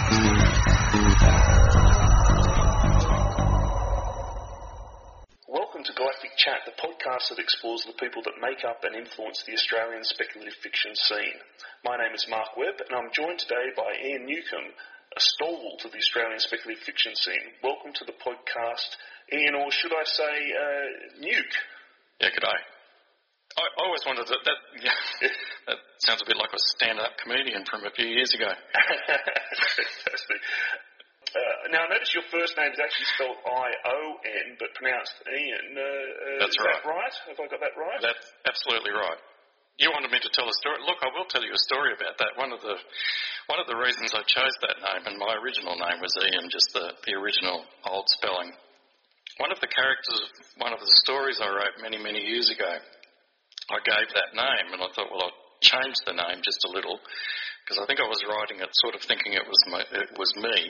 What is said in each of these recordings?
Welcome to Galactic Chat, the podcast that explores the people that make up and influence the Australian speculative fiction scene. My name is Mark Webb, and I'm joined today by Ian Newcomb, a stalwart of the Australian speculative fiction scene. Welcome to the podcast, Ian, or should I say, Nuke? Yeah, g'day. I always wondered that sounds a bit like a stand-up comedian from a few years ago. Fantastic. Now, I notice your first name is actually spelled I-O-N, but pronounced Ian. That's is right. That right? Have I got that right? That's absolutely right. You wanted me to tell a story. Look, I will tell you a story about that. One of the reasons I chose that name, and my original name was Ian, just the original old spelling. One of the characters, one of the stories I wrote many, many years ago, I gave that name, and I thought, well, I'll change the name just a little, because I think I was writing it sort of thinking it was me.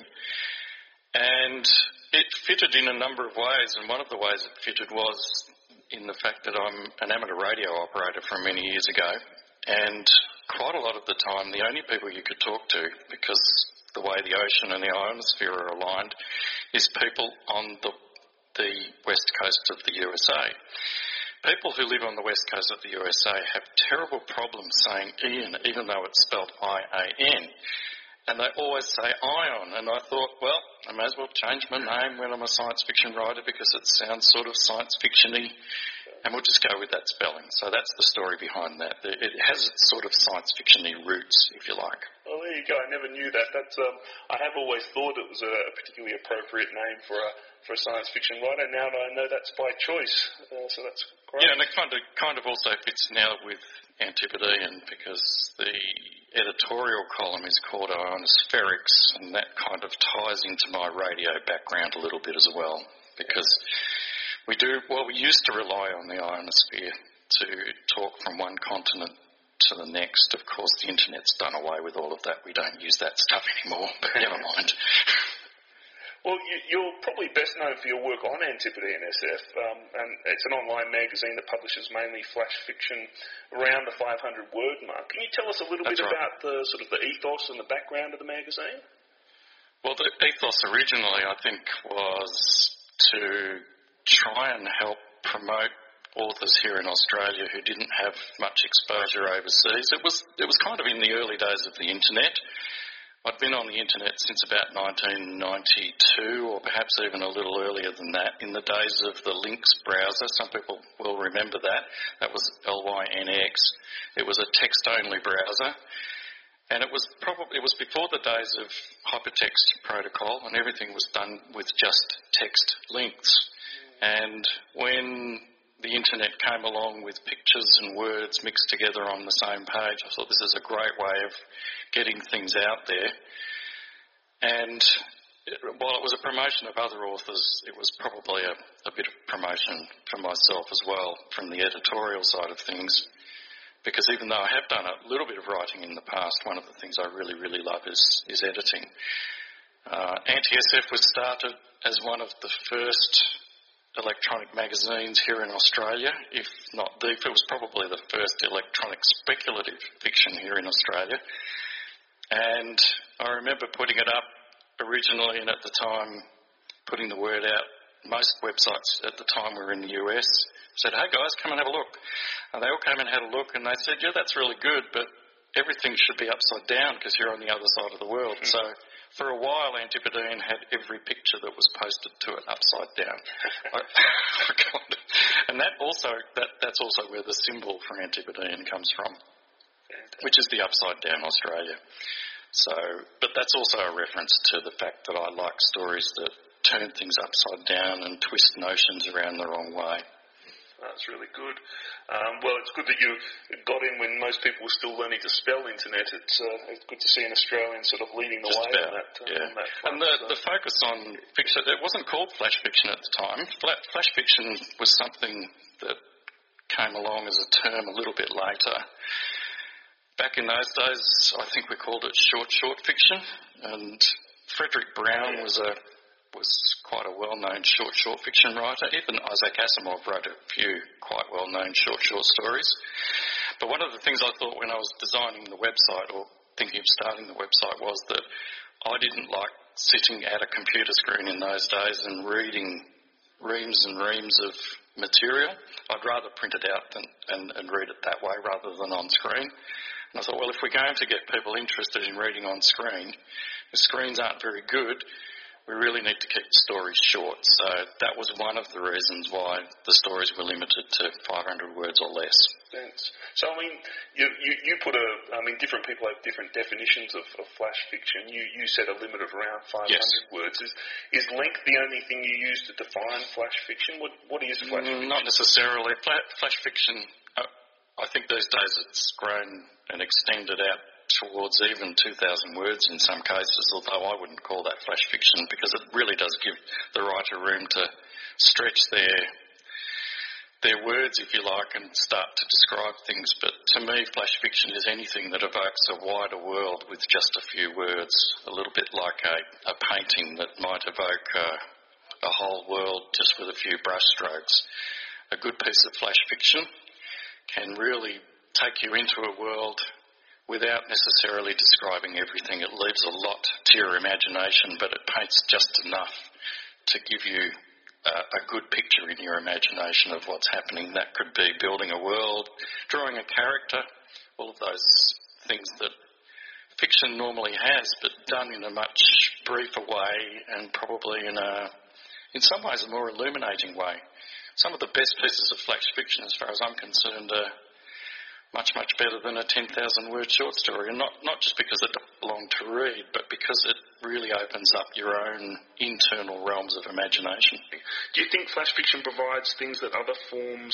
And it fitted in a number of ways, and one of the ways it fitted was in the fact that I'm an amateur radio operator from many years ago, and quite a lot of the time the only people you could talk to, because the way the ocean and the ionosphere are aligned, is people on the west coast of the USA. People who live on the west coast of the USA have terrible problems saying Ian, even though it's spelled I-A-N. And they always say Ion, and I thought, well, I may as well change my name when I'm a science fiction writer because it sounds sort of science fiction-y, and we'll just go with that spelling. So that's the story behind that. It has its sort of science fiction-y roots, if you like. Well, there you go. I never knew that. That's I have always thought it was a particularly appropriate name for a science fiction writer. Now I know that's by choice, so that's great. Yeah, and it kind of also fits now with Antipodean because the editorial column is called Ionospherics, and that kind of ties into my radio background a little bit as well, because we used to rely on the ionosphere to talk from one continent to the next. Of course, the internet's done away with all of that. We don't use that stuff anymore, but never mind. Well, you're probably best known for your work on Antipodean SF, and it's an online magazine that publishes mainly flash fiction around the 500-word mark. Can you tell us a little bit about the sort of the ethos and the background of the magazine? Well, the ethos originally, I think, was to try and help promote authors here in Australia who didn't have much exposure overseas. It was kind of in the early days of the internet. I'd been on the internet since about 1992, or perhaps even a little earlier than that, in the days of the Lynx browser. Some people will remember that. That was LYNX. It was a text-only browser, and it was before the days of hypertext protocol, and everything was done with just text links. And when the internet came along with pictures and words mixed together on the same page, I thought this is a great way of getting things out there. And while it was a promotion of other authors, it was probably a bit of promotion for myself as well from the editorial side of things, because even though I have done a little bit of writing in the past, one of the things I really, really love is editing. Anti-SF was started as one of the first electronic magazines here in Australia, if not it was probably the first electronic speculative fiction here in Australia. And I remember putting it up originally, and at the time putting the word out. Most websites at the time were in the US, said, hey guys, come and have a look. And they all came and had a look, and they said, yeah, that's really good, but everything should be upside down because you're on the other side of the world. So for a while, Antipodean had every picture that was posted to it upside down. And that's also where the symbol for Antipodean comes from, which is the upside down Australia. So, but that's also a reference to the fact that I like stories that turn things upside down and twist notions around the wrong way. That's really good. Well, it's good that you got in when most people were still learning to spell internet. It's good to see an Australian sort of leading the way on that. Yeah. On that front, and the focus on fiction, it wasn't called flash fiction at the time. Flash fiction was something that came along as a term a little bit later. Back in those days, I think we called it short fiction, and Frederick Brown was quite a well-known short fiction writer. Even Isaac Asimov wrote a few quite well-known short stories. But one of the things I thought when I was designing the website or thinking of starting the website was that I didn't like sitting at a computer screen in those days and reading reams and reams of material. I'd rather print it out and read it that way rather than on screen. And I thought, well, if we're going to get people interested in reading on screen, the screens aren't very good, we really need to keep stories short. So that was one of the reasons why the stories were limited to 500 words or less. Thanks. So, I mean, you put different people have different definitions of flash fiction. You set a limit of around 500 Yes. words. Is length the only thing you use to define flash fiction? What is flash fiction? Not necessarily. Flash fiction, I think these days it's grown and extended out towards even 2,000 words in some cases, although I wouldn't call that flash fiction because it really does give the writer room to stretch their words, if you like, and start to describe things. But to me, flash fiction is anything that evokes a wider world with just a few words, a little bit like a painting that might evoke a whole world just with a few brushstrokes. A good piece of flash fiction can really take you into a world without necessarily describing everything. It leaves a lot to your imagination, but it paints just enough to give you a good picture in your imagination of what's happening. That could be building a world, drawing a character, all of those things that fiction normally has, but done in a much briefer way and probably in some ways a more illuminating way. Some of the best pieces of flash fiction, as far as I'm concerned, are much, much better than a 10,000-word short story, and not just because it doesn't belong to read, but because it really opens up your own internal realms of imagination. Do you think flash fiction provides things that other forms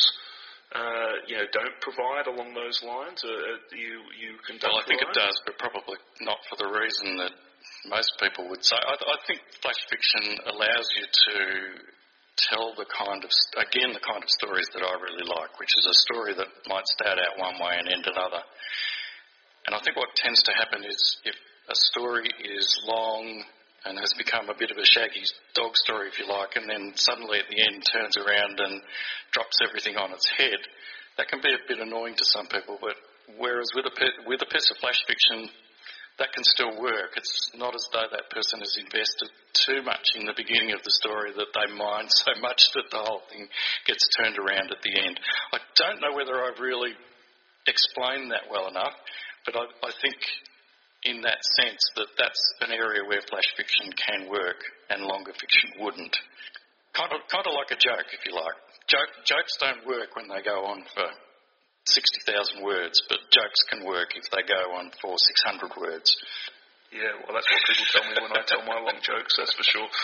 don't provide along those lines? You conduct Well, I think it does, but probably not for the reason that most people would say. I think flash fiction allows you to tell the kind of stories that I really like, which is a story that might start out one way and end another. And I think what tends to happen is if a story is long and has become a bit of a shaggy dog story, if you like, and then suddenly at the end turns around and drops everything on its head, that can be a bit annoying to some people. But whereas with a piece of flash fiction, that can still work. It's not as though that person has invested too much in the beginning of the story that they mind so much that the whole thing gets turned around at the end. I don't know whether I've really explained that well enough, but I think in that sense that that's an area where flash fiction can work and longer fiction wouldn't. Kind of like a joke, if you like. Jokes don't work when they go on for 60,000 words, but jokes can work if they go on for 600 words. Yeah, well, that's what people tell me when I tell my long jokes, that's for sure.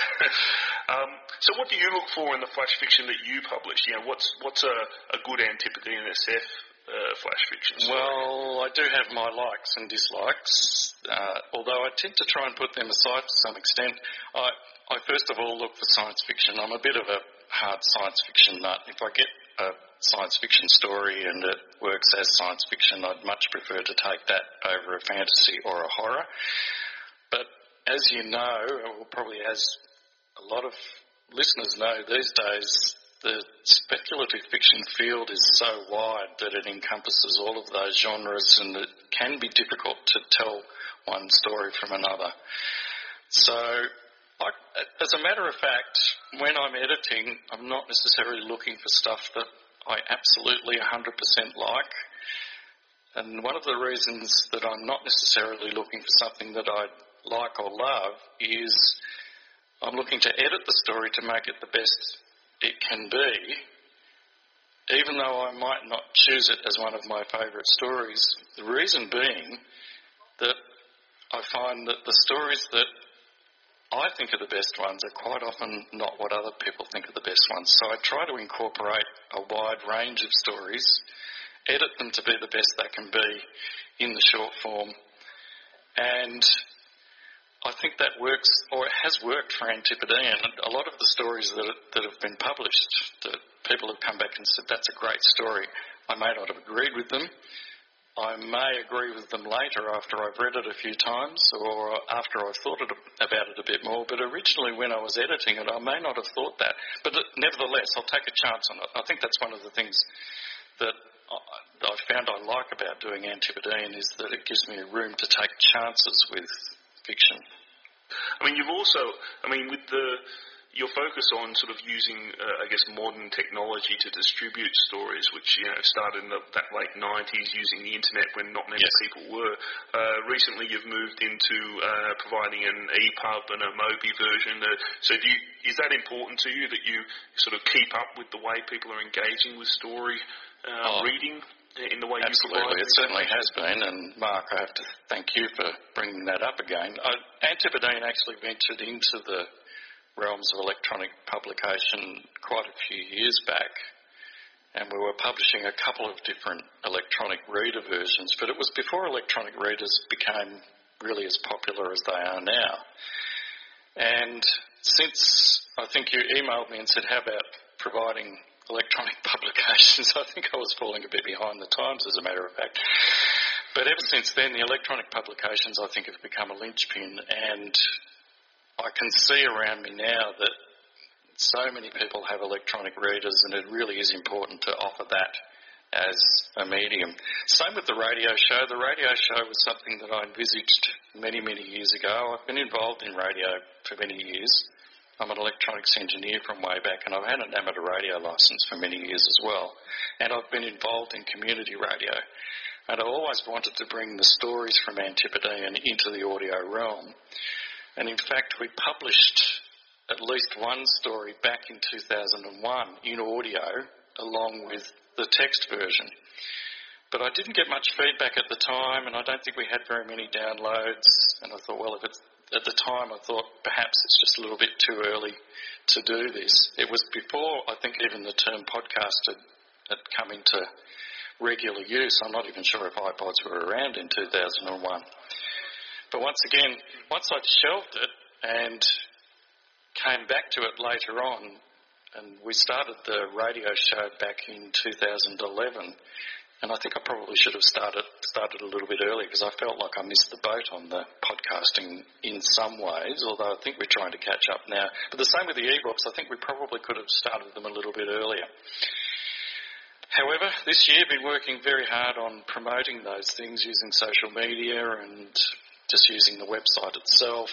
So what do you look for in the flash fiction that you publish? What's a good Antipodean SF flash fiction story? Well, I do have my likes and dislikes, although I tend to try and put them aside to some extent. I first of all look for science fiction. I'm a bit of a hard science fiction nut. If I get a science fiction story and it works as science fiction, I'd much prefer to take that over a fantasy or a horror. But as you know, or probably as a lot of listeners know these days, the speculative fiction field is so wide that it encompasses all of those genres, and it can be difficult to tell one story from another. So as a matter of fact, when I'm editing, I'm not necessarily looking for stuff that I absolutely 100% like. And one of the reasons that I'm not necessarily looking for something that I like or love is I'm looking to edit the story to make it the best it can be, even though I might not choose it as one of my favourite stories. The reason being that I find that the stories that I think are the best ones are quite often not what other people think are the best ones. So I try to incorporate a wide range of stories, edit them to be the best they can be in the short form, and I think that works, or it has worked for Antipodean. A lot of the stories that have been published, that people have come back and said, that's a great story. I may not have agreed with them. I may agree with them later after I've read it a few times or after I've thought about it a bit more, but originally when I was editing it I may not have thought that. But nevertheless, I'll take a chance on it. I think that's one of the things that I found I like about doing Antipodean is that it gives me room to take chances with fiction. I mean, with your focus on sort of using, modern technology to distribute stories, which, started in that late 90s using the internet when not many people were. Recently you've moved into providing an EPUB and a Mobi version. Is that important to you, that you sort of keep up with the way people are engaging with story reading in the way you provide? Absolutely, it certainly has been. And Mark, I have to thank you for bringing that up again. Antipodean actually ventured into the realms of electronic publication quite a few years back, and we were publishing a couple of different electronic reader versions, but it was before electronic readers became really as popular as they are now. And since I think you emailed me and said, how about providing electronic publications, I think I was falling a bit behind the times, as a matter of fact. But ever since then, the electronic publications, I think, have become a linchpin, and I can see around me now that so many people have electronic readers, and it really is important to offer that as a medium. Same with the radio show. The radio show was something that I envisaged many, many years ago. I've been involved in radio for many years. I'm an electronics engineer from way back, and I've had an amateur radio licence for many years as well. And I've been involved in community radio. And I always wanted to bring the stories from Antipodean into the audio realm. And in fact, we published at least one story back in 2001 in audio along with the text version. But I didn't get much feedback at the time, and I don't think we had very many downloads. And I thought, well, at the time I thought perhaps it's just a little bit too early to do this. It was before, I think, even the term podcast had come into regular use. I'm not even sure if iPods were around in 2001. But once I'd shelved it and came back to it later on, and we started the radio show back in 2011, and I think I probably should have started a little bit earlier, because I felt like I missed the boat on the podcasting in some ways, although I think we're trying to catch up now. But the same with the e-books. I think we probably could have started them a little bit earlier. However, this year I've been working very hard on promoting those things using social media and just using the website itself,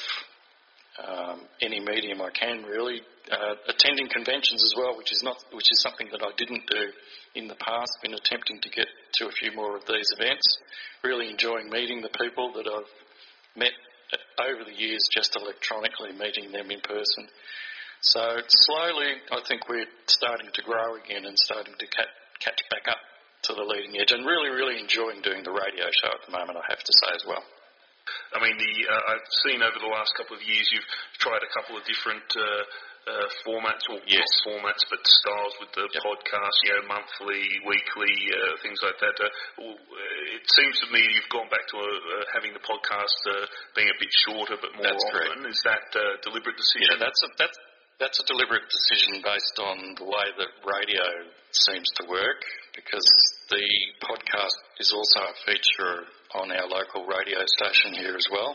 any medium I can really, attending conventions as well, which is something that I didn't do in the past. Been attempting to get to a few more of these events. Really enjoying meeting the people that I've met over the years, just electronically, meeting them in person. So slowly, I think we're starting to grow again and starting to catch back up to the leading edge, and really, really enjoying doing the radio show at the moment, I have to say as well. I mean, I've seen over the last couple of years you've tried a couple of different formats, or not formats, but styles with the podcast, monthly, weekly, things like that. It seems to me you've gone back to having the podcast being a bit shorter but more often. Correct. Is that a deliberate decision? Yeah, that's a deliberate decision based on the way that radio seems to work, because the podcast is also a feature on our local radio station here as well.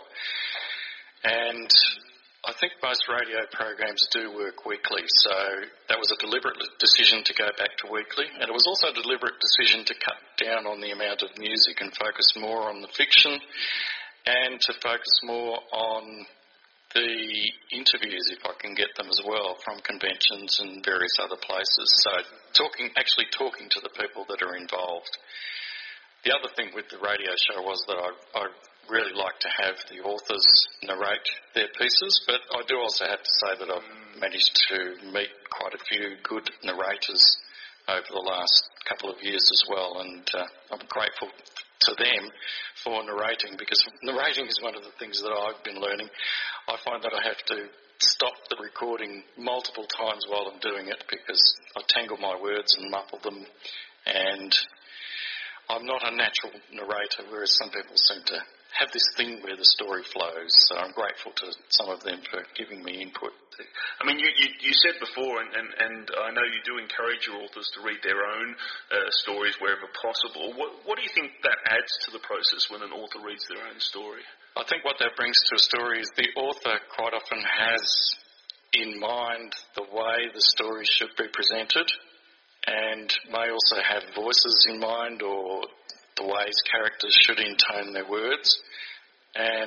And I think most radio programs do work weekly, so that was a deliberate decision to go back to weekly. And it was also a deliberate decision to cut down on the amount of music and focus more on the fiction, and to focus more on the interviews, if I can get them as well, from conventions and various other places. So actually talking to the people that are involved. The other thing with the radio show was that I really like to have the authors narrate their pieces, but I do also have to say that I've managed to meet quite a few good narrators over the last couple of years as well, and I'm grateful to them for narrating, because narrating is one of the things that I've been learning. I find that I have to stop the recording multiple times while I'm doing it, because I tangle my words and muffle them, and I'm not a natural narrator, whereas some people seem to have this thing where the story flows. So I'm grateful to some of them for giving me input. I mean, you said before, and I know you do encourage your authors to read their own stories wherever possible. What do you think that adds to the process when an author reads their own story? I think what that brings to a story is the author quite often has in mind the way the story should be presented, and may also have voices in mind, or the ways characters should intone their words. And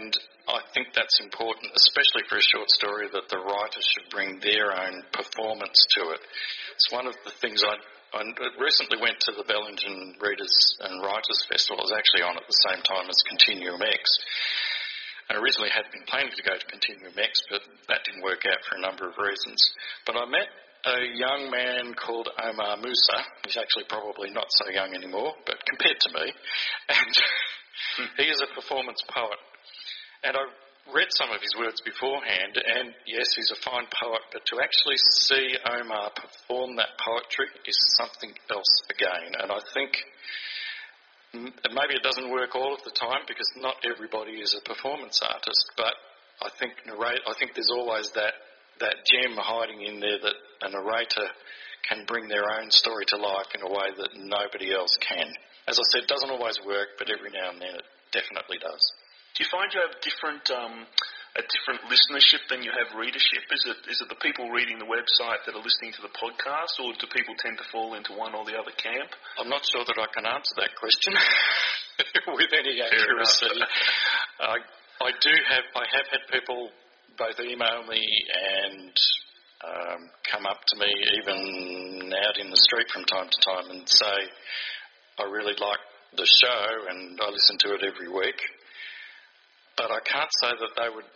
I think that's important, especially for a short story, that the writer should bring their own performance to it. It's one of the things I recently went to the Bellingen Readers and Writers Festival. I was actually on at the same time as Continuum X. And originally had been planning to go to Continuum X, but that didn't work out for a number of reasons. But I met a young man called Omar Musa. He's actually probably not so young anymore, but compared to me. And he is a performance poet. And I read some of his words beforehand, and yes, he's a fine poet, but to actually see Omar perform that poetry is something else again. And I think maybe it doesn't work all of the time because not everybody is a performance artist, but I think there's always that gem hiding in there that a narrator can bring their own story to life in a way that nobody else can. As I said, it doesn't always work, but every now and then it definitely does. Do you find you have a different listenership than you have readership? Is it the people reading the website that are listening to the podcast, or do people tend to fall into one or the other camp? I'm not sure that I can answer that question with any accuracy. I have had people both email me and come up to me, even out in the street from time to time, and say, I really like the show and I listen to it every week. But I can't say that they would.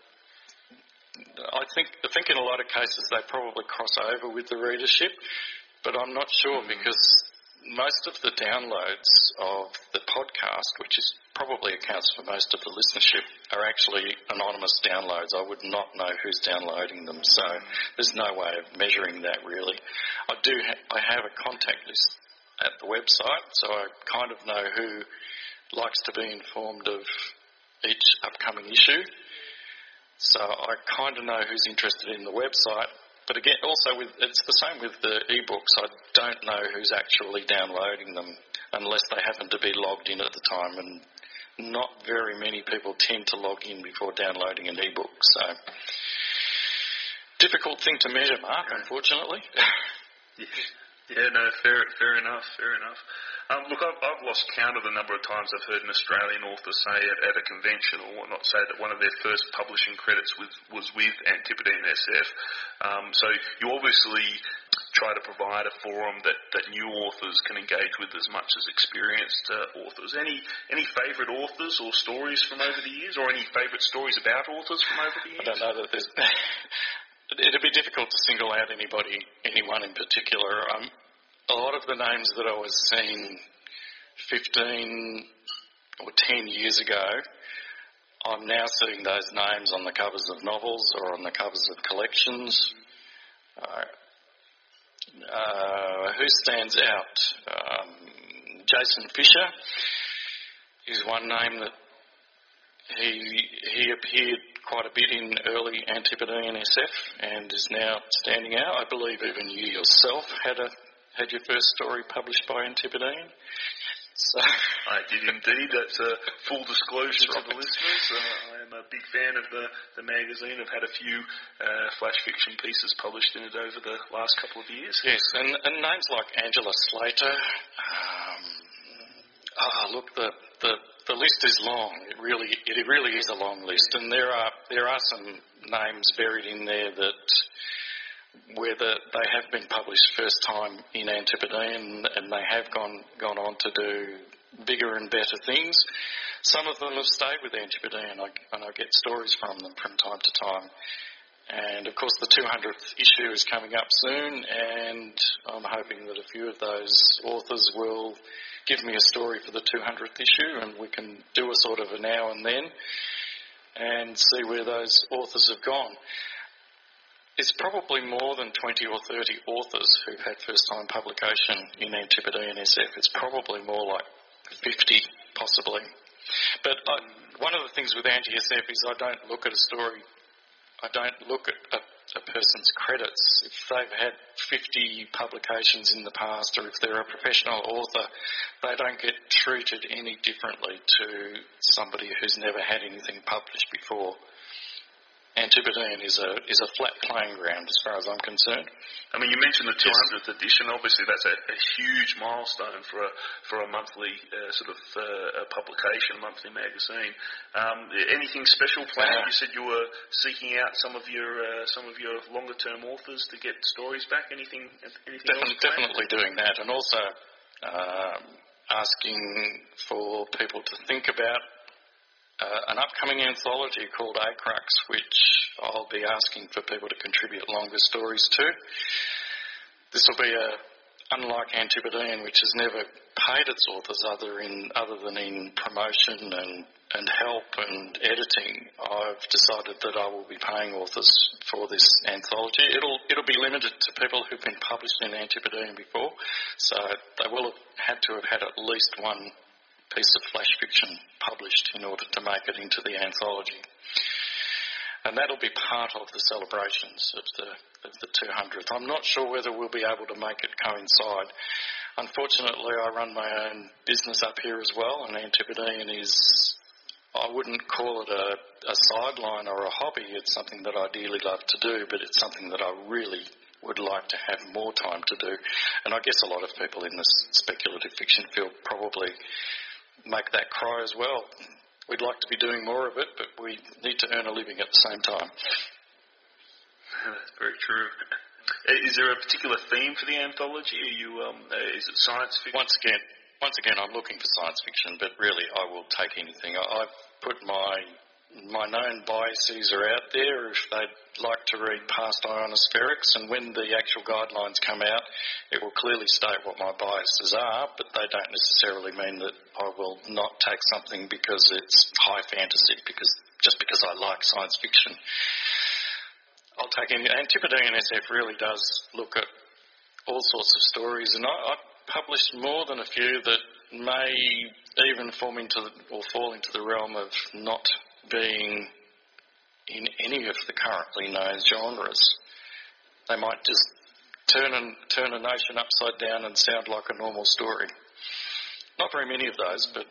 I think in a lot of cases they probably cross over with the readership, but I'm not sure because most of the downloads of the podcast, which is probably accounts for most of the listenership, are actually anonymous downloads. I would not know who's downloading them, so there's no way of measuring that really. I have a contact list at the website, so I kind of know who likes to be informed of each upcoming issue. So I kind of know who's interested in the website. But again, also it's the same with the e-books. I don't know who's actually downloading them unless they happen to be logged in at the time, and not very many people tend to log in before downloading an e-book. So difficult thing to measure, Mark, unfortunately. Yeah, no, fair enough. Look, I've lost count of the number of times I've heard an Australian author say at a convention or whatnot, say that one of their first publishing credits was with Antipodean SF. So you obviously try to provide a forum that new authors can engage with as much as experienced authors. Any favourite authors or stories from over the years, or any favourite stories about authors from over the years? I don't know that there's... It'd be difficult to single out anyone in particular. A lot of the names that I was seeing 15 or 10 years ago, I'm now seeing those names on the covers of novels or on the covers of collections. Who stands out? Jason Fisher is one name that he appeared quite a bit in early Antipodean SF and is now standing out. I believe even you yourself had your first story published by Antipodean. So I did indeed. That's a full disclosure to the listeners. I am a big fan of the magazine. I've had a few flash fiction pieces published in it over the last couple of years. Yes, and names like Angela Slater. Look, the list is long. It really is a long list, and there are some names buried in there that where they have been published first time in Antipodean, and they have gone on to do bigger and better things. Some of them have stayed with Antipodean, and I get stories from them from time to time. And of course, the 200th issue is coming up soon, and I'm hoping that a few of those authors will give me a story for the 200th issue, and we can do a sort of a now and then and see where those authors have gone. It's probably more than 20 or 30 authors who've had first-time publication in Antipodean SF. It's probably more like 50, possibly. But one of the things with Anti-SF is I don't look at a story, I don't look at a person's credits. If they've had 50 publications in the past, or if they're a professional author, they don't get treated any differently to somebody who's never had anything published before. Antipodean is a flat playing ground as far as I'm concerned. I mean, you mentioned the 200th edition. Obviously, that's a huge milestone for a monthly publication, monthly magazine. Anything special planned? You said you were seeking out some of your longer term authors to get stories back. Anything else planned? Definitely doing that, and also asking for people to think about an upcoming anthology called Acrux, which I'll be asking for people to contribute longer stories to. This will be unlike Antipodean, which has never paid its authors other than in promotion and help and editing. I've decided that I will be paying authors for this anthology. It'll be limited to people who've been published in Antipodean before, so they will have had to have had at least one piece of flash fiction published in order to make it into the anthology. And that'll be part of the celebrations of the 200th. I'm not sure whether we'll be able to make it coincide. Unfortunately, I run my own business up here as well, and Antipodean is, I wouldn't call it a sideline or a hobby. It's something that I dearly love to do, but it's something that I really would like to have more time to do. And I guess a lot of people in this speculative fiction field probably make that cry as well. We'd like to be doing more of it, but we need to earn a living at the same time. That's very true. Is there a particular theme for the anthology? Are you, is it science fiction? Once again, I'm looking for science fiction, but really I will take anything. I've put my known biases are out there if they'd like to read past ionospherics, and when the actual guidelines come out, it will clearly state what my biases are, but they don't necessarily mean that I will not take something because it's high fantasy, just because I like science fiction. I'll take any. Antipodean SF really does look at all sorts of stories, and I published more than a few that may even fall into the realm of not being in any of the currently known genres. They might just turn a notion upside down and sound like a normal story. Not very many of those, but,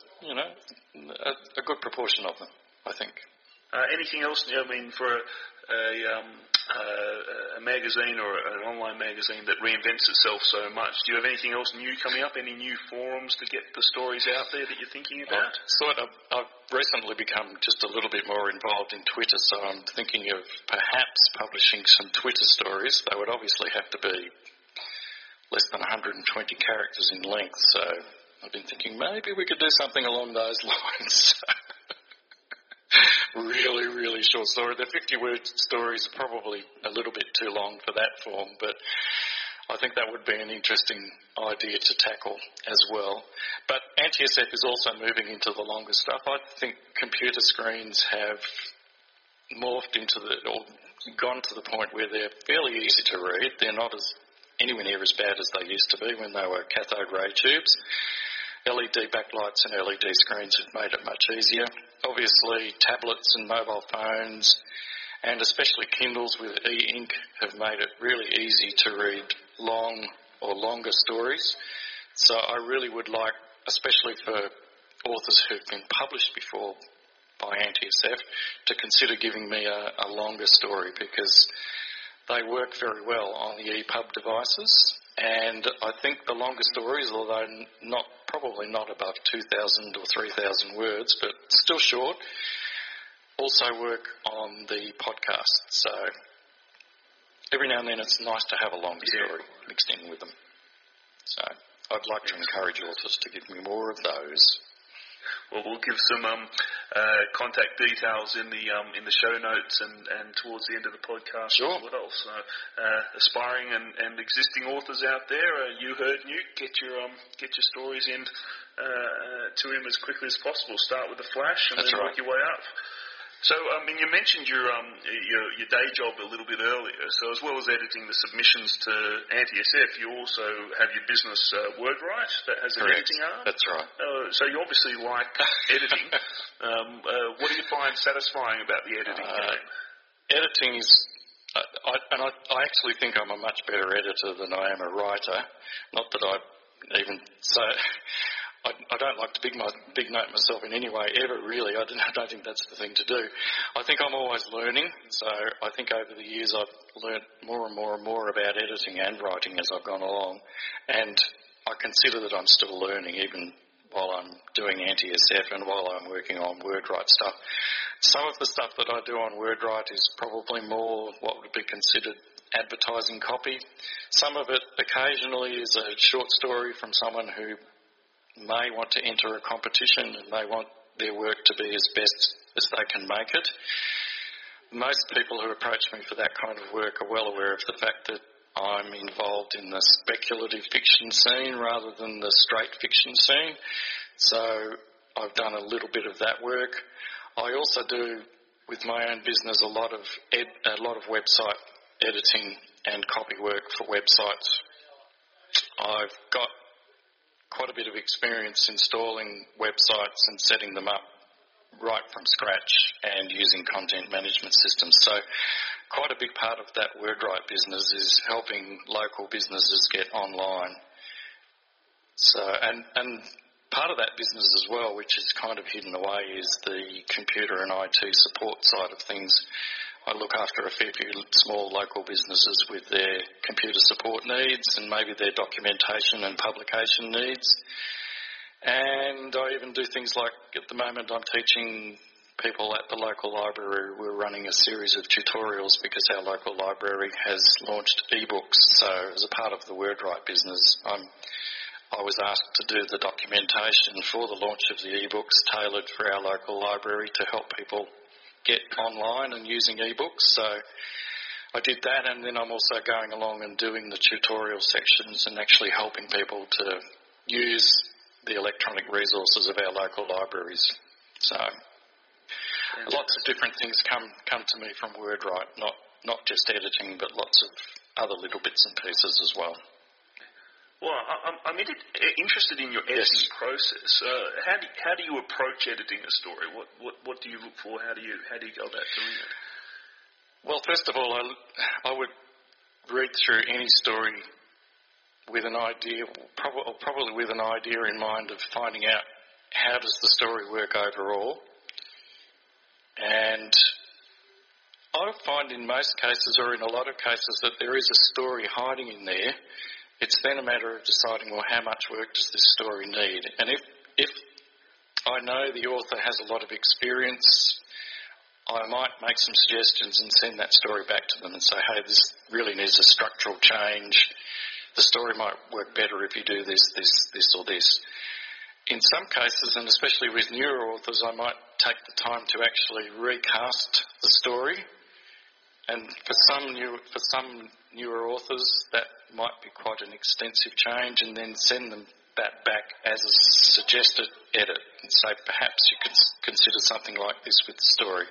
a good proportion of them, I think. Anything else, I mean, for a magazine or an online magazine that reinvents itself so much, do you have anything else new coming up? Any new forums to get the stories out there that you're thinking about? I've recently become just a little bit more involved in Twitter, so I'm thinking of perhaps publishing some Twitter stories. They would obviously have to be less than 120 characters in length, so I've been thinking maybe we could do something along those lines. Really, really short story. The 50-word stories are probably a little bit too long for that form, but I think that would be an interesting idea to tackle as well. But Anti-SF is also moving into the longer stuff. I think computer screens have morphed or gone to the point where they're fairly easy to read. They're not anywhere near as bad as they used to be when they were cathode ray tubes. LED backlights and LED screens have made it much easier. Obviously, tablets and mobile phones, and especially Kindles with e-ink, have made it really easy to read long or longer stories. So I really would like, especially for authors who've been published before by Anti-SF, to consider giving me a longer story, because they work very well on the EPUB devices. And I think the longer stories, although probably not above 2,000 or 3,000 words, but still short, also work on the podcast. So every now and then it's nice to have a longer story mixed in with them. So I'd like to encourage authors to give me more of those. Well, we'll give some contact details in the show notes and towards the end of the podcast as well. So, aspiring and existing authors out there, you heard Newt. Get your stories in to him as quickly as possible. Start with the flash and then work your way up. So, I mean, you mentioned your day job a little bit earlier. So, as well as editing the submissions to Anti-SF, you also have your business WordWrite that has an editing arm. That's right. So, you obviously like editing. What do you find satisfying about the editing game? Editing is, I actually think I'm a much better editor than I am a writer. Not that I even so. I don't like to big note myself in any way ever, really. I don't think that's the thing to do. I think I'm always learning, so I think over the years I've learnt more and more and more about editing and writing as I've gone along, and I consider that I'm still learning even while I'm doing anti-SF and while I'm working on WordWrite stuff. Some of the stuff that I do on WordWrite is probably more what would be considered advertising copy. Some of it occasionally is a short story from someone who may want to enter a competition and may want their work to be as best as they can make it. Most people who approach me for that kind of work are well aware of the fact that I'm involved in the speculative fiction scene rather than the straight fiction scene. So I've done a little bit of that work. I also do, with my own business, a lot of website editing and copy work for websites. I've got quite a bit of experience installing websites and setting them up right from scratch and using content management systems. So quite a big part of that WordWrite business is helping local businesses get online. So, and part of that business as well, which is kind of hidden away, is the computer and IT support side of things. I look after a fair few small local businesses with their computer support needs and maybe their documentation and publication needs. And I even do things like, at the moment I'm teaching people at the local library. We're running a series of tutorials because our local library has launched ebooks. So as a part of the WordWrite business, I was asked to do the documentation for the launch of the ebooks tailored for our local library to help people get online and using ebooks. So I did that, and then I'm also going along and doing the tutorial sections and actually helping people to use the electronic resources of our local libraries. So lots of different things come to me from WordWrite, not just editing, but lots of other little bits and pieces as well. Well, I'm interested in your editing process. How do you approach editing a story? What do you look for? How do you go about doing it? Well, first of all, I would read through any story with an idea, probably with an idea in mind of finding out how does the story work overall. And I find in most cases, or in a lot of cases, that there is a story hiding in there. It's then a matter of deciding, well, how much work does this story need? And if I know the author has a lot of experience, I might make some suggestions and send that story back to them and say, hey, this really needs a structural change. The story might work better if you do this, or this. In some cases, and especially with newer authors, I might take the time to actually recast the story. And for some newer authors, that might be quite an extensive change, and then send them that back as a suggested edit and say perhaps you could consider something like this with the story.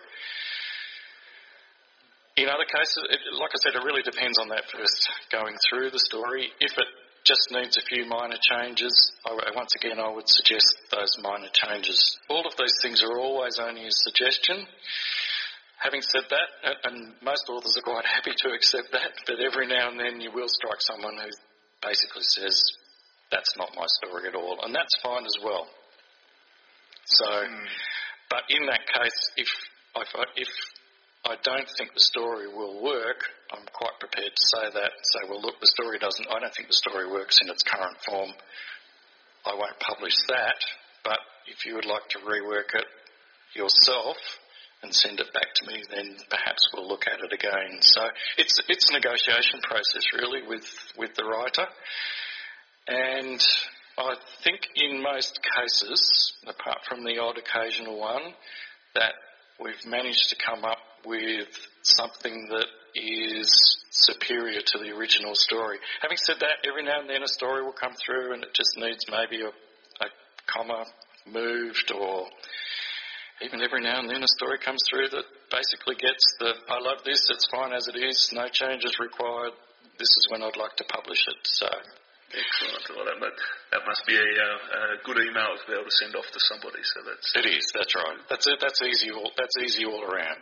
In other cases, like I said, it really depends on that first going through the story. If it just needs a few minor changes, once again I would suggest those minor changes. All of these things are always only a suggestion. Having said that, and most authors are quite happy to accept that, but every now and then you will strike someone who basically says, that's not my story at all, and that's fine as well. So, but in that case, if I don't think the story will work, I'm quite prepared to say that, say, well, look, I don't think the story works in its current form. I won't publish that, but if you would like to rework it yourself and send it back to me, then perhaps we'll look at it again. So it's a negotiation process, really, with the writer. And I think in most cases, apart from the odd occasional one, that we've managed to come up with something that is superior to the original story. Having said that, every now and then a story will come through and it just needs maybe a comma moved, or even every now and then a story comes through that basically gets I love this, it's fine as it is, no changes required, this is when I'd like to publish it. So excellent. Well, that must be a good email to be able to send off to somebody. So that's it is. That's right. That's easy all around.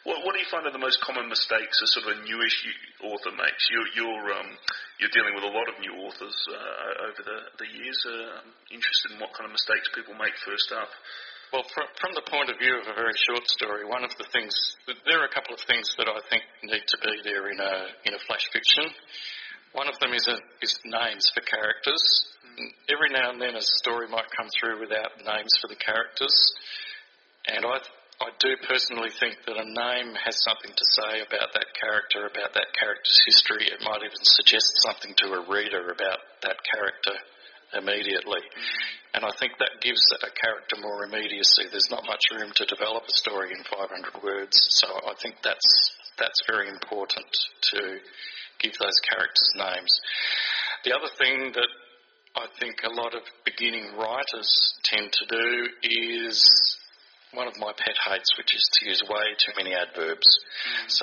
What do you find are the most common mistakes a sort of a newish author makes? You're dealing with a lot of new authors over the years. Interested in what kind of mistakes people make first up. Well, from the point of view of a very short story, there are a couple of things that I think need to be there in a flash fiction. One of them is names for characters. Every now and then a story might come through without names for the characters, and I do personally think that a name has something to say about that character's history. It might even suggest something to a reader about that character immediately. And I think that gives a character more immediacy. There's not much room to develop a story in 500 words, so I think that's very important to give those characters names. The other thing that I think a lot of beginning writers tend to do is one of my pet hates, which is to use way too many adverbs. So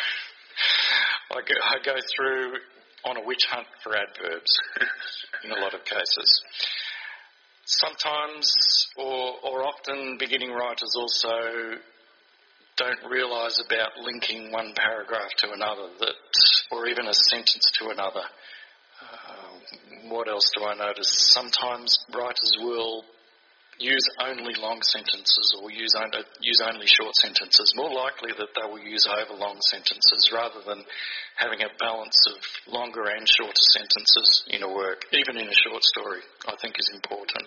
I go through on a witch hunt for adverbs in a lot of cases. Sometimes, or often, beginning writers also don't realise about linking one paragraph to another, or even a sentence to another. What else do I notice? Sometimes writers will use only long sentences or use only short sentences. More likely that they will use overlong sentences rather than having a balance of longer and shorter sentences in a work, even in a short story, I think is important.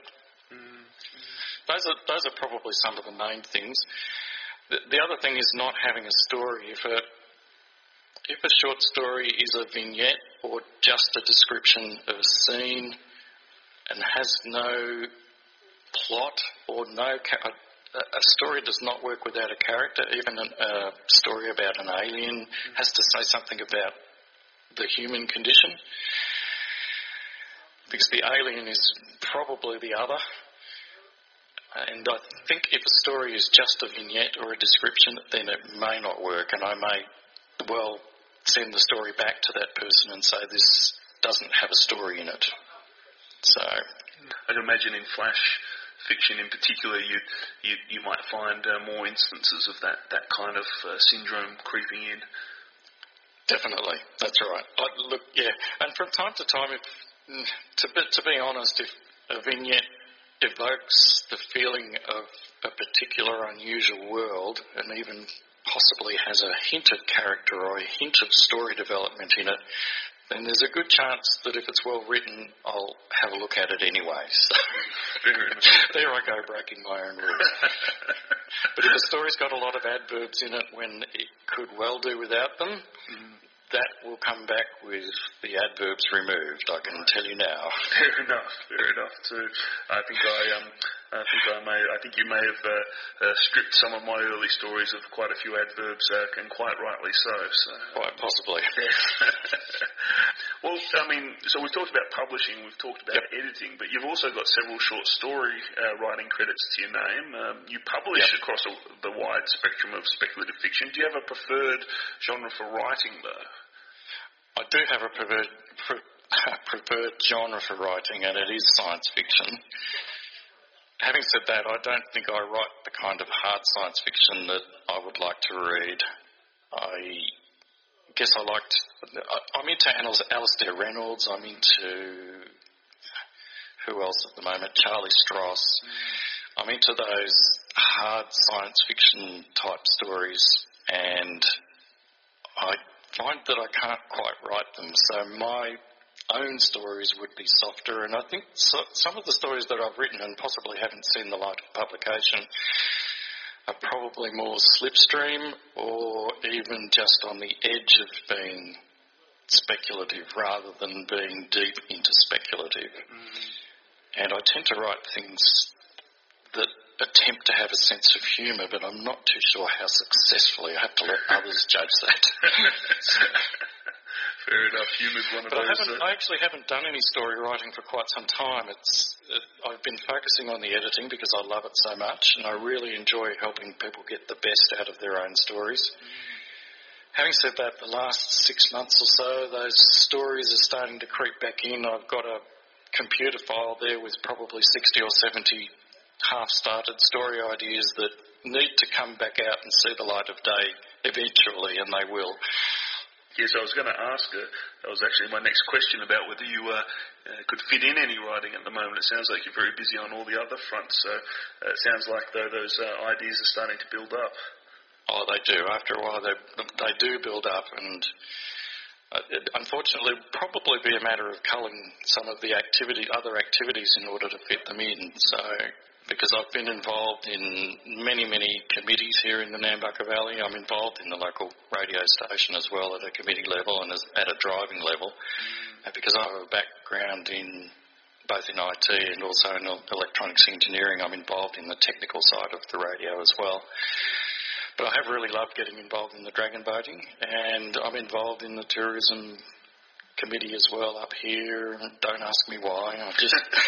Those are probably some of the main things. The other thing is not having a story. If a short story is a vignette or just a description of a scene and has no plot or a story does not work without a character. Even a story about an alien has to say something about the human condition, because the alien is probably the other. And I think if a story is just a vignette or a description, then it may not work, and I may well send the story back to that person and say this doesn't have a story in it. So I can imagine in flash fiction in particular, you might find more instances of that kind of syndrome creeping in. Definitely, that's right. And from time to time, to be honest, if a vignette evokes the feeling of a particular unusual world and even possibly has a hint of character or a hint of story development in it, then there's a good chance that if it's well written, I'll have a look at it anyway. So there I go, breaking my own rules. But if a story's got a lot of adverbs in it when it could well do without them, that will come back with the adverbs removed, I can tell you now. Fair enough. So I think you may have stripped some of my early stories of quite a few adverbs, and quite rightly so. Quite possibly. Well, so we've talked about publishing, we've talked about editing, but you've also got several short story writing credits to your name. You publish across the wide spectrum of speculative fiction. Do you have a preferred genre for writing, though? I do have a preferred genre for writing, and it is science fiction. Having said that, I don't think I write the kind of hard science fiction that I would like to read. I'm into Alastair Reynolds, I'm into, who else at the moment, Charlie Stross. I'm into those hard science fiction type stories, and I find that I can't quite write them, so my own stories would be softer, and I think some of the stories that I've written and possibly haven't seen the light of publication are probably more slipstream or even just on the edge of being speculative rather than being deep into speculative. And I tend to write things that attempt to have a sense of humour, but I'm not too sure how successfully. I have to let others judge that. Fair enough. Humour's one of those. I actually haven't done any story writing for quite some time. I've been focusing on the editing because I love it so much, and I really enjoy helping people get the best out of their own stories. Having said that, the last 6 months or so, those stories are starting to creep back in. I've got a computer file there with probably 60 or 70 half-started story ideas that need to come back out and see the light of day eventually, and they will. Yes, I was going to ask, that was actually my next question about whether you could fit in any writing at the moment. It sounds like you're very busy on all the other fronts, so it sounds like, though, those ideas are starting to build up. Oh, they do. After a while, they do build up, and unfortunately, it would probably be a matter of culling some of the other activities in order to fit them in. So, because I've been involved in many, many committees here in the Nambucca Valley. I'm involved in the local radio station as well at a committee level and at a driving level. Because I have a background in both in IT and also in electronics engineering, I'm involved in the technical side of the radio as well. But I have really loved getting involved in the dragon boating, and I'm involved in the tourism committee as well up here. Don't ask me why. I just...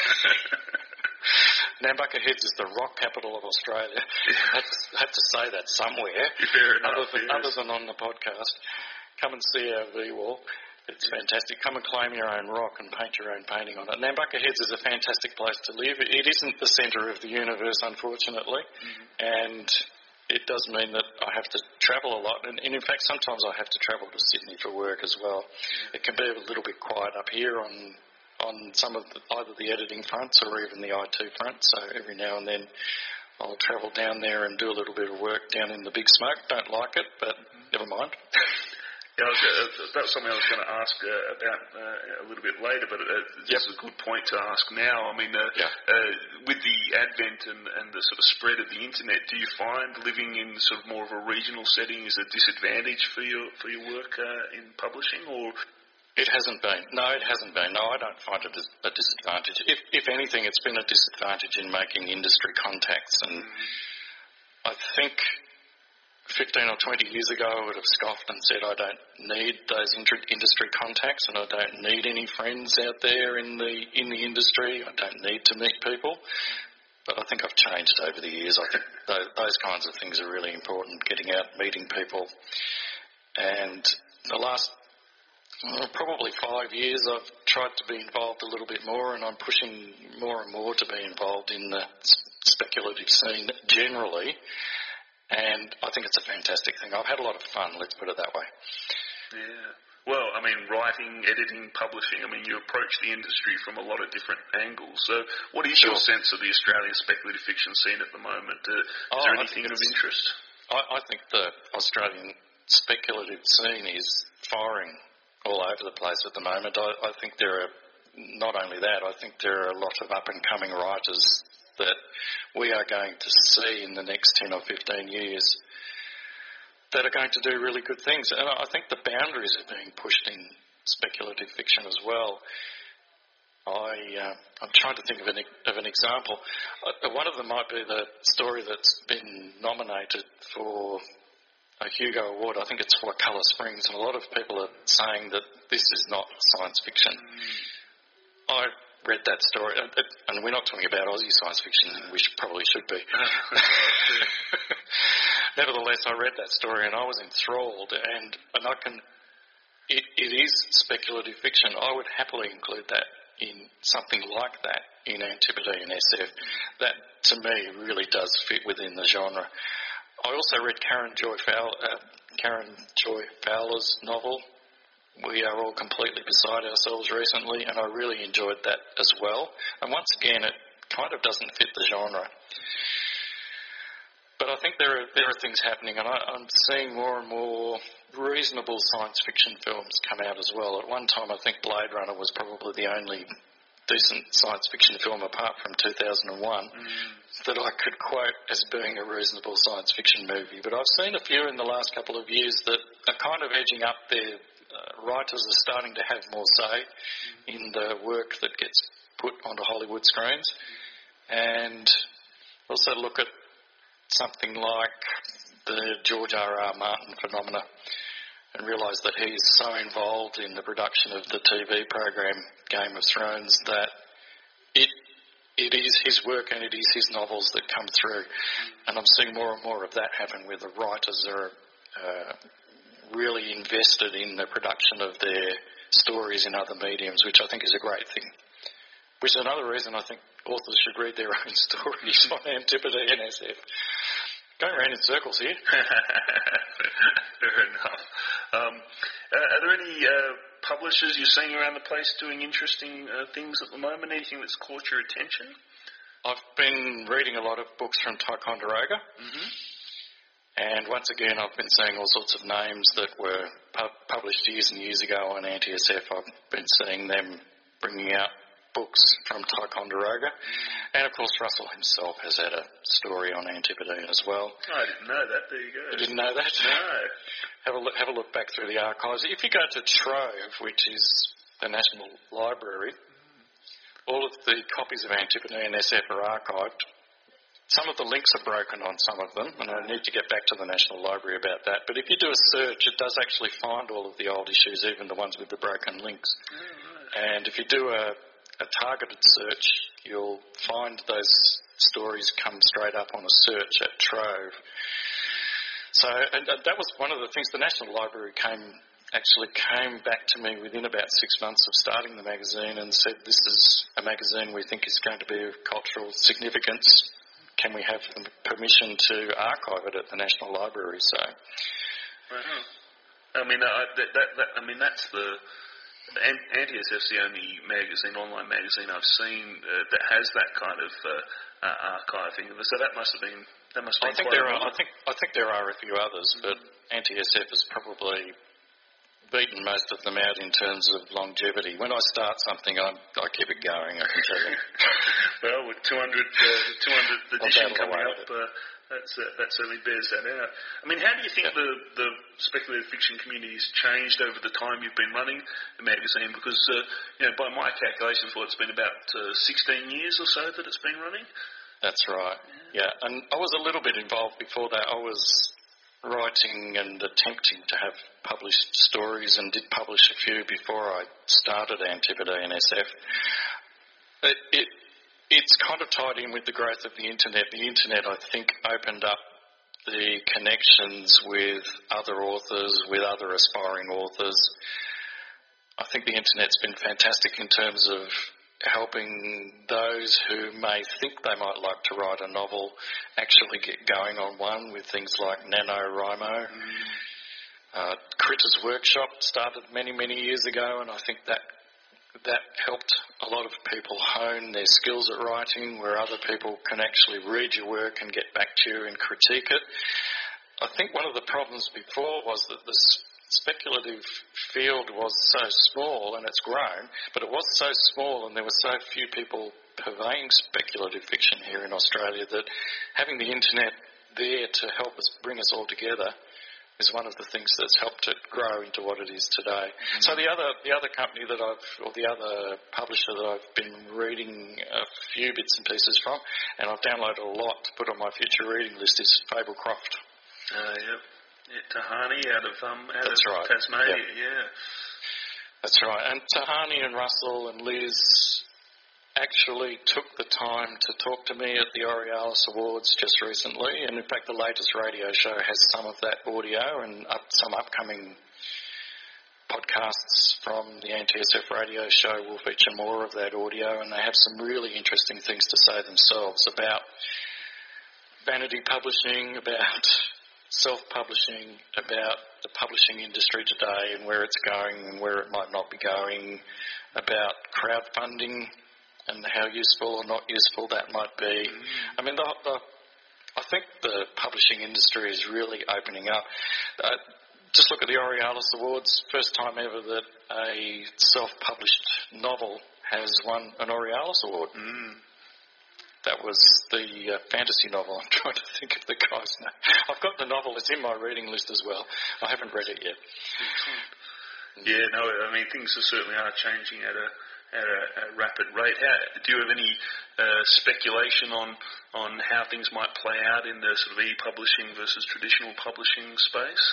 Nambucca Heads is the rock capital of Australia. I have to say that somewhere, other than on the podcast. Come and see our V-wall. It's fantastic. Come and claim your own rock and paint your own painting on it. Nambucca Heads is a fantastic place to live. It isn't the centre of the universe, unfortunately, and it does mean that I have to travel a lot. And in fact, sometimes I have to travel to Sydney for work as well. It can be a little bit quiet up here on some of either the editing fronts or even the IT front, so every now and then I'll travel down there and do a little bit of work down in the big smoke. Don't like it, but never mind. Yeah, that was something I was going to ask about a little bit later, but this is a good point to ask now. I mean, with the advent and the sort of spread of the internet, do you find living in sort of more of a regional setting is a disadvantage for your work in publishing, or...? It hasn't been. No, it hasn't been. No, I don't find it a disadvantage. If anything, it's been a disadvantage in making industry contacts. And I think 15 or 20 years ago I would have scoffed and said I don't need those industry contacts and I don't need any friends out there in the industry. I don't need to meet people. But I think I've changed over the years. I think those kinds of things are really important, getting out, meeting people. And the last... probably 5 years I've tried to be involved a little bit more, and I'm pushing more and more to be involved in the speculative scene generally, and I think it's a fantastic thing. I've had a lot of fun, let's put it that way. Yeah. Well, I mean, writing, editing, publishing, I mean, you approach the industry from a lot of different angles. So what is your sense of the Australian speculative fiction scene at the moment? Is there anything of interest? I think the Australian speculative scene is firing all over the place at the moment. I think there are, not only that, I think there are a lot of up-and-coming writers that we are going to see in the next 10 or 15 years that are going to do really good things. And I think the boundaries are being pushed in speculative fiction as well. I'm trying to think of an example. One of them might be the story that's been nominated for a Hugo Award. I think it's for Colour Springs, and a lot of people are saying that this is not science fiction. I read that story, and we're not talking about Aussie science fiction, we probably should be. Nevertheless, I read that story and I was enthralled, and it is speculative fiction. I would happily include that in something like that in Antipodes and SF. That, to me, really does fit within the genre. I also read Karen Joy Fowler's novel, We Are All Completely Beside Ourselves, recently, and I really enjoyed that as well. And once again, it kind of doesn't fit the genre. But I think there are things happening, and I'm seeing more and more reasonable science fiction films come out as well. At one time, I think Blade Runner was probably the only decent science fiction film, apart from 2001, that I could quote as being a reasonable science fiction movie. But I've seen a few in the last couple of years that are kind of edging up there. Writers are starting to have more say in the work that gets put onto Hollywood screens. And also look at something like the George R.R. Martin phenomena and realise that he is so involved in the production of the TV program Game of Thrones that it is his work and it is his novels that come through. And I'm seeing more and more of that happen, where the writers are really invested in the production of their stories in other mediums, which I think is a great thing. Which is another reason I think authors should read their own stories on Antipodes and SF. Going around in circles here. Fair enough. Are there any publishers you're seeing around the place doing interesting things at the moment? Anything that's caught your attention? I've been reading a lot of books from Ticonderoga. Mm-hmm. And once again, I've been seeing all sorts of names that were published years and years ago on Anti-SF. I've been seeing them bringing out books from Ticonderoga. And, of course, Russell himself has had a story on Antipodean as well. Oh, I didn't know that. There you go. You didn't know that? No. Have a look back through the archives. If you go to Trove, which is the National Library, all of the copies of Antipodean SF are archived. Some of the links are broken on some of them, and I need to get back to the National Library about that. But if you do a search, it does actually find all of the old issues, even the ones with the broken links. Oh, right. And if you do a targeted search, you'll find those stories come straight up on a search at Trove. So, and that was one of the things. The National Library came back to me within about 6 months of starting the magazine and said, this is a magazine we think is going to be of cultural significance. Can we have permission to archive it at the National Library? So, wow. I mean, that's the Anti-SF's the only online magazine I've seen that has that kind of archiving. So that must have been. I think there are a few others, but Anti-SF has probably beaten most of them out in terms of longevity. When I start something, I keep it going, I can tell you. Well, with 200th edition coming up, that certainly bears that out. I mean, how do you think the speculative fiction community has changed over the time you've been running the magazine? Because, by my calculations, it's been about 16 years or so that it's been running? That's right, yeah. And I was a little bit involved before that. I was writing and attempting to have published stories and did publish a few before I started Antipodean SF. It's kind of tied in with the growth of the internet. The internet, I think, opened up the connections with other authors, with other aspiring authors. I think the internet's been fantastic in terms of helping those who may think they might like to write a novel actually get going on one with things like NaNoWriMo. Critters Workshop started many, many years ago, and I think that helped a lot of people hone their skills at writing, where other people can actually read your work and get back to you and critique it. I think one of the problems before was that the speculative field was so small, and it's grown, but it was so small and there were so few people purveying speculative fiction here in Australia that having the internet there to help us bring us all together is one of the things that's helped it grow into what it is today. So the other company that the other publisher that I've been reading a few bits and pieces from, and I've downloaded a lot to put on my future reading list, is Fablecroft. Yep. Yeah, Tahani out of right. Tasmania, yeah. That's right. And Tahani and Russell and Liz actually took the time to talk to me at the Aurealis Awards just recently, and in fact the latest radio show has some of that audio, and some upcoming podcasts from the Anti-SF radio show will feature more of that audio, and they have some really interesting things to say themselves about vanity publishing, about self-publishing, about the publishing industry today and where it's going and where it might not be going, about crowdfunding and how useful or not useful that might be. I mean, I think the publishing industry is really opening up. Just look at the Aurealis Awards. First time ever that a self-published novel has won an Aurealis Award. That was the fantasy novel. I'm trying to think of the guy's name. I've got the novel. It's in my reading list as well. I haven't read it yet. Yeah, no, I mean, things certainly are changing at a rapid rate. Do you have any speculation on how things might play out in the sort of e-publishing versus traditional publishing space?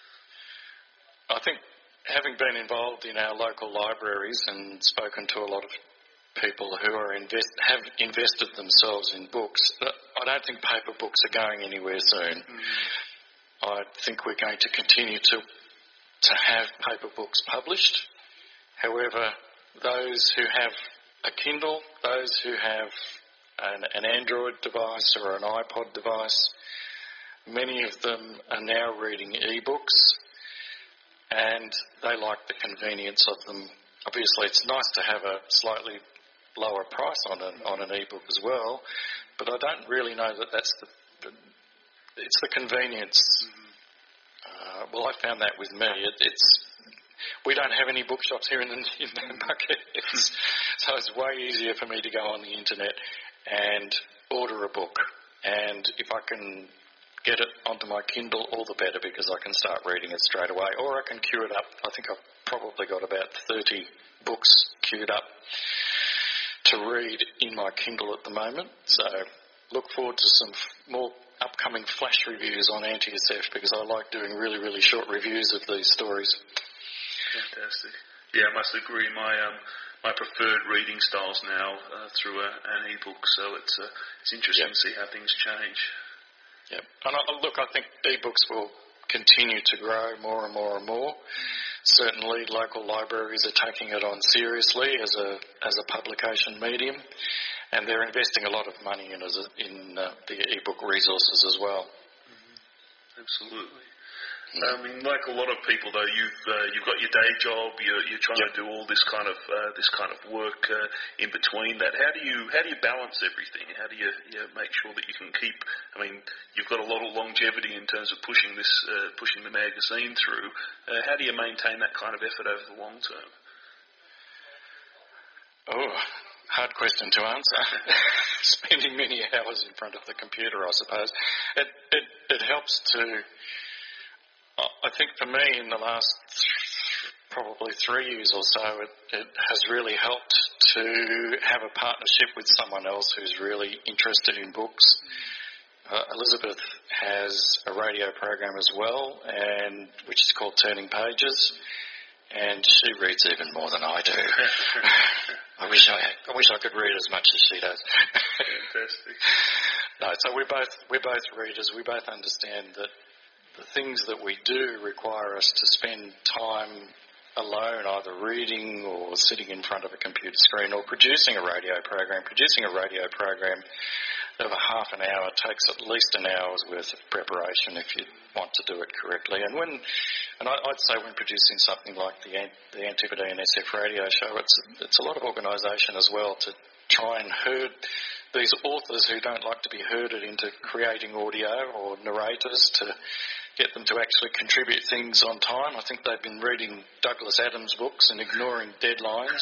I think, having been involved in our local libraries and spoken to a lot of people who have invested themselves in books, I don't think paper books are going anywhere soon. I think we're going to continue to have paper books published. However, those who have a Kindle, those who have an Android device or an iPod device, many of them are now reading ebooks, and they like the convenience of them. Obviously, it's nice to have a slightly lower price on an ebook as well, but I don't really know that it's the convenience. Well, I found that with me. We don't have any bookshops here in Bucket, so it's way easier for me to go on the internet and order a book. And if I can get it onto my Kindle, all the better, because I can start reading it straight away. Or I can queue it up. I think I've probably got about 30 books queued up to read in my Kindle at the moment. So look forward to some more upcoming flash reviews on Anti-SF, because I like doing really, really short reviews of these stories. Fantastic. Yeah, I must agree. My preferred reading styles now through an ebook, so it's interesting to see how things change. Yeah, and I think ebooks will continue to grow more and more and more. Certainly, local libraries are taking it on seriously as a publication medium, and they're investing a lot of money in the ebook resources as well. Absolutely. I mean, like a lot of people, though, you've got your day job. You're trying to do all this kind of work in between that. How do you balance everything? How do you make sure that you can keep? I mean, you've got a lot of longevity in terms of pushing the magazine through. How do you maintain that kind of effort over the long term? Oh, hard question to answer. Spending many hours in front of the computer, I suppose. It helps to. I think for me, in the last probably 3 years or so, it has really helped to have a partnership with someone else who's really interested in books. Elizabeth has a radio program as well, which is called Turning Pages, and she reads even more than I do. I wish I could read as much as she does. Fantastic. No, so we're both readers. We both understand that the things that we do require us to spend time alone, either reading or sitting in front of a computer screen or producing a radio program. Producing a radio program over half an hour takes at least an hour's worth of preparation if you want to do it correctly. And I'd say when producing something like the Antipodean SF radio show, it's a lot of organisation as well to try and herd these authors who don't like to be herded into creating audio, or narrators, to get them to actually contribute things on time. I think they've been reading Douglas Adams books and ignoring deadlines,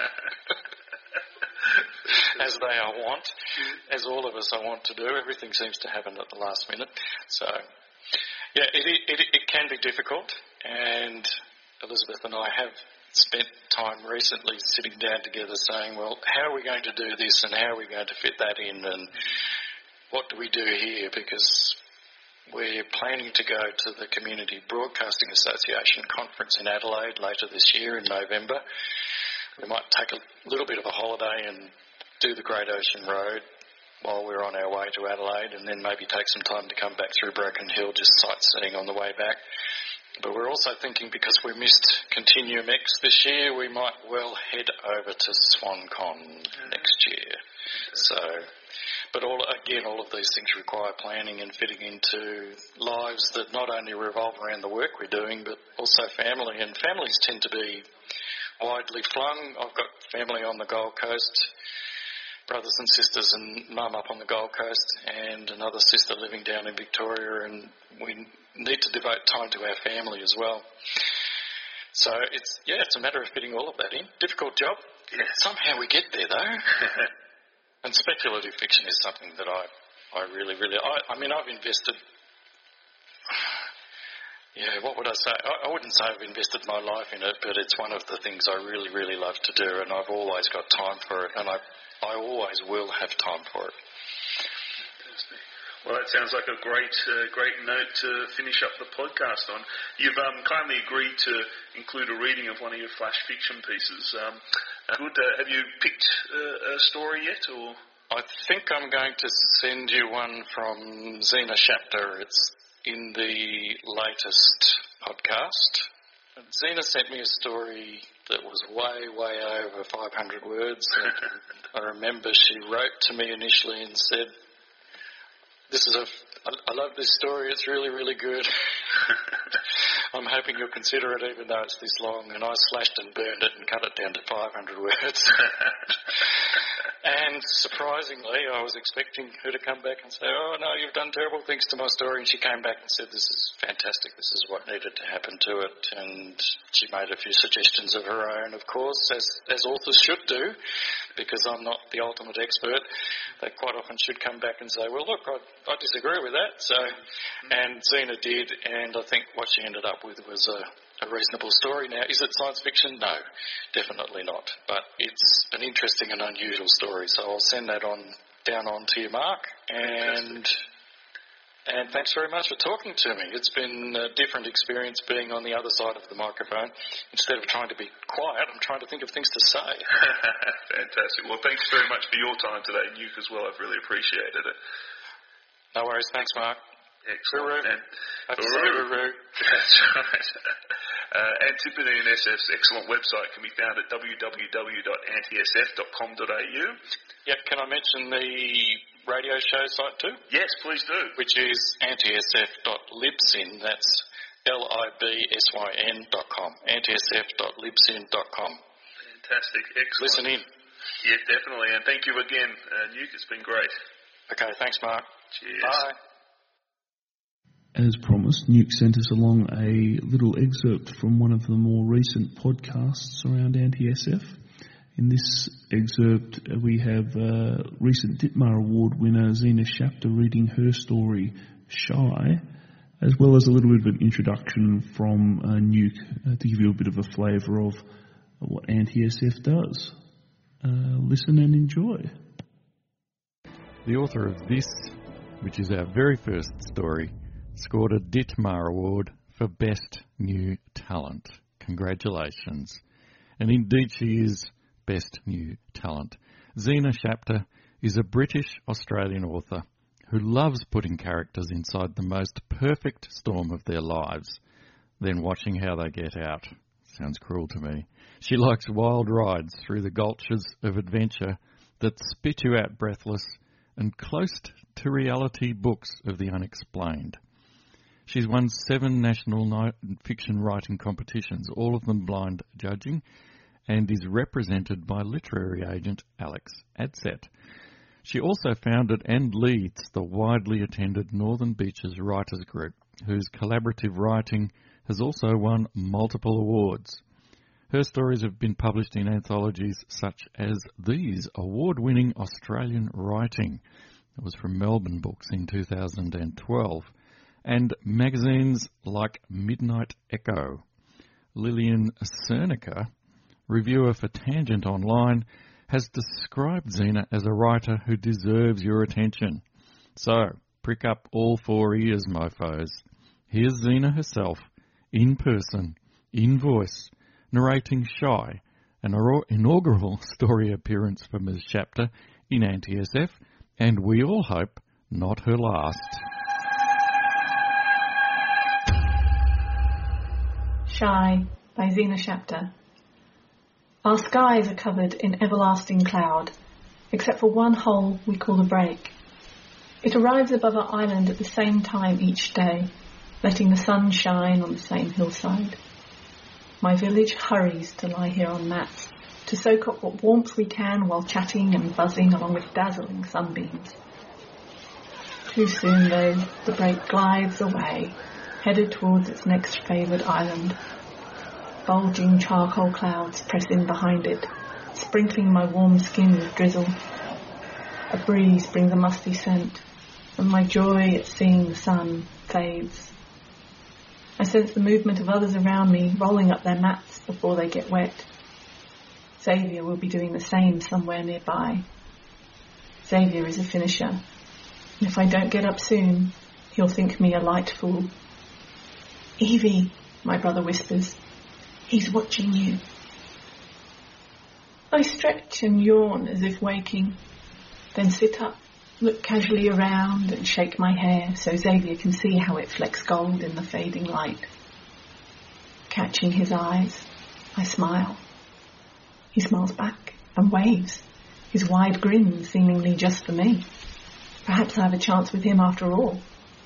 as as all of us want to do. Everything seems to happen at the last minute. So, yeah, it can be difficult, and Elizabeth and I have spent time recently sitting down together saying, well, how are we going to do this, and how are we going to fit that in, and what do we do here? Because we're planning to go to the Community Broadcasting Association conference in Adelaide later this year in November. We might take a little bit of a holiday and do the Great Ocean Road while we're on our way to Adelaide, and then maybe take some time to come back through Broken Hill, just sightseeing on the way back. But we're also thinking, because we missed Continuum X this year, we might well head over to SwanCon next year. So, but all of these things require planning and fitting into lives that not only revolve around the work we're doing, but also family. And families tend to be widely flung. I've got family on the Gold Coast, brothers and sisters and mum up on the Gold Coast, and another sister living down in Victoria, and we need to devote time to our family as well. So it's a matter of fitting all of that in. Difficult job. Yes. Somehow we get there, though. And speculative fiction is something that I really, I've invested. Yeah, what would I say? I wouldn't say I've invested my life in it, but it's one of the things I really, really love to do, and I've always got time for it, and I always will have time for it. Well, that sounds like a great note to finish up the podcast on. You've kindly agreed to include a reading of one of your flash fiction pieces. Good. Have you picked a story yet, or? I think I'm going to send you one from Zena Shapter. It's in the latest podcast. Zena sent me a story that was way over 500 words. I remember she wrote to me initially and said, this is I love this story. It's really, really good. I'm hoping you'll consider it even though it's this long, and I slashed and burned it and cut it down to 500 words. And surprisingly, I was expecting her to come back and say, oh, no, you've done terrible things to my story. And she came back and said, this is fantastic. This is what needed to happen to it. And she made a few suggestions of her own, of course, as authors should do, because I'm not the ultimate expert. They quite often should come back and say, well, look, I disagree with that. So, and Zena did, and I think what she ended up with was a reasonable story. Now, is it science fiction? No, definitely not. But it's an interesting and unusual story, so I'll send that down to you, Mark. And thanks very much for talking to me. It's been a different experience being on the other side of the microphone. Instead of trying to be quiet, I'm trying to think of things to say. Fantastic. Well, thanks very much for your time today, Nuke, as well. I've really appreciated it. No worries. Thanks, Mark. Excellent. Hooroo. That's right. Antipodean and SF's excellent website can be found at www.antisf.com.au. Yep, can I mention the radio show site too? Yes, please do. Which is antisf.libsyn, that's libsyn.com, antisf.libsyn.com. Fantastic, excellent. Listen in. Yeah, definitely, and thank you again, Nuke, it's been great. Okay, thanks, Mark. Cheers. Bye. As promised, Nuke sent us along a little excerpt from one of the more recent podcasts around Anti-SF. In this excerpt, we have recent Ditmar Award winner Zena Shapter reading her story, Shy, as well as a little bit of an introduction from Nuke to give you a bit of a flavour of what Anti-SF does. Listen and enjoy. The author of this, which is our very first story, scored a Ditmar Award for Best New Talent. Congratulations. And indeed she is Best New Talent. Zena Shapter is a British-Australian author who loves putting characters inside the most perfect storm of their lives, then watching how they get out. Sounds cruel to me. She likes wild rides through the gulches of adventure that spit you out breathless and close to reality books of the unexplained. She's won 7 national fiction writing competitions, all of them blind judging, and is represented by literary agent Alex Adset. She also founded and leads the widely attended Northern Beaches Writers Group, whose collaborative writing has also won multiple awards. Her stories have been published in anthologies such as these, award-winning Australian Writing. It was from Melbourne Books in 2012. And magazines like Midnight Echo. Lillian Cernica, reviewer for Tangent Online, has described Zena as a writer who deserves your attention. So, prick up all 4 ears, mofos. Here's Zena herself, in person, in voice, narrating Shy, an inaugural story appearance for Ms. Shapter in Anti-SF, and we all hope not her last. Shy by Zena Shapter. Our skies are covered in everlasting cloud, except for one hole we call a break. It arrives above our island at the same time each day, letting the sun shine on the same hillside. My village hurries to lie here on mats, to soak up what warmth we can while chatting and buzzing along with dazzling sunbeams. Too soon, though, the break glides away, headed towards its next favoured island. Bulging charcoal clouds press in behind it, sprinkling my warm skin with drizzle. A breeze brings a musty scent, and my joy at seeing the sun fades. I sense the movement of others around me rolling up their mats before they get wet. Xavier will be doing the same somewhere nearby. Xavier is a finisher, and if I don't get up soon, he'll think me a light fool. Evie, my brother whispers, he's watching you. I stretch and yawn as if waking, then sit up, look casually around and shake my hair so Xavier can see how it flecks gold in the fading light. Catching his eyes, I smile. He smiles back and waves, his wide grin seemingly just for me. Perhaps I have a chance with him after all.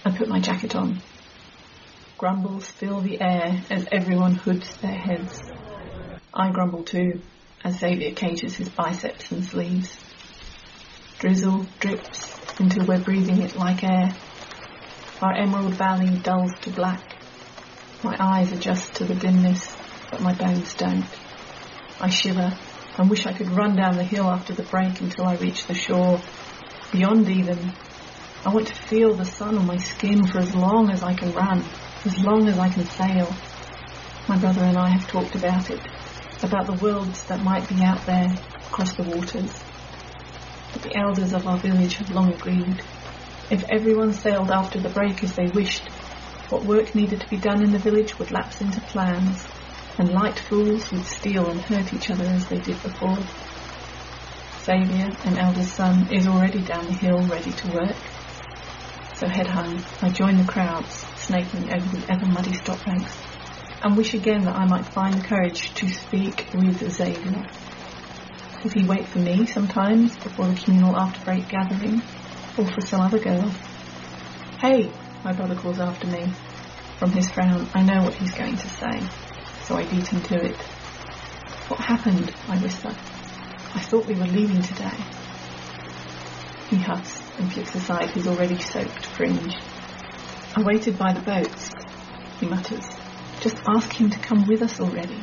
I put my jacket on. Grumbles fill the air as everyone hoods their heads. I grumble too, as Xavier cages his biceps and sleeves. Drizzle drips until we're breathing it like air. Our emerald valley dulls to black. My eyes adjust to the dimness, but my bones don't. I shiver and wish I could run down the hill after the break until I reach the shore. Beyond even. I want to feel the sun on my skin for as long as I can run, as long as I can sail. My brother and I have talked about it, about the worlds that might be out there across the waters. But the elders of our village have long agreed. If everyone sailed after the break as they wished, what work needed to be done in the village would lapse into plans, and light fools would steal and hurt each other as they did before. Xavier, an elder's son, is already down the hill ready to work. So head home, I join the crowds, snaking over the ever-muddy stock banks, and wish again that I might find the courage to speak with Xavier. Does he wait for me sometimes before the communal after-break gathering, or for some other girl? Hey, my brother calls after me. From his frown, I know what he's going to say, so I beat him to it. What happened? I whisper. I thought we were leaving today. He huffs and flicks aside his already soaked fringe. I waited by the boats, he mutters. Just ask him to come with us already.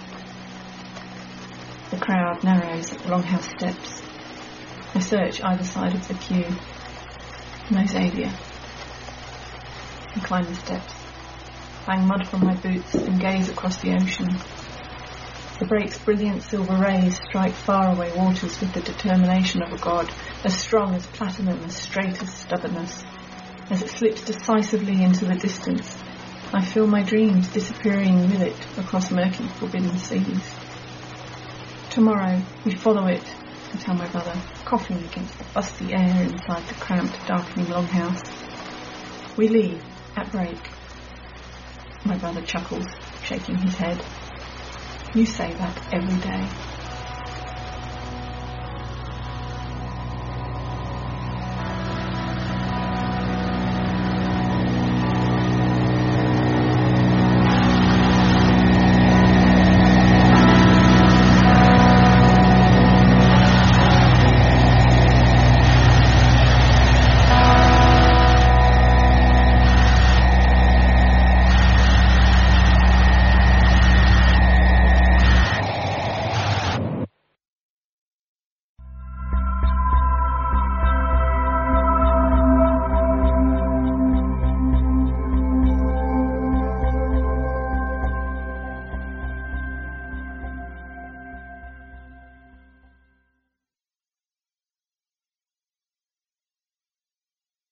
The crowd narrows at the longhouse steps. I search either side of the queue. No Xavier. I climb the steps, bang mud from my boots and gaze across the ocean. The break's brilliant silver rays strike faraway waters with the determination of a god, as strong as platinum, as straight as stubbornness. As it slips decisively into the distance, I feel my dreams disappearing with it across murky, forbidden seas. Tomorrow we follow it, I tell my brother, coughing against the fusty air inside the cramped, darkening longhouse. We leave at break. My brother chuckles, shaking his head. You say that every day.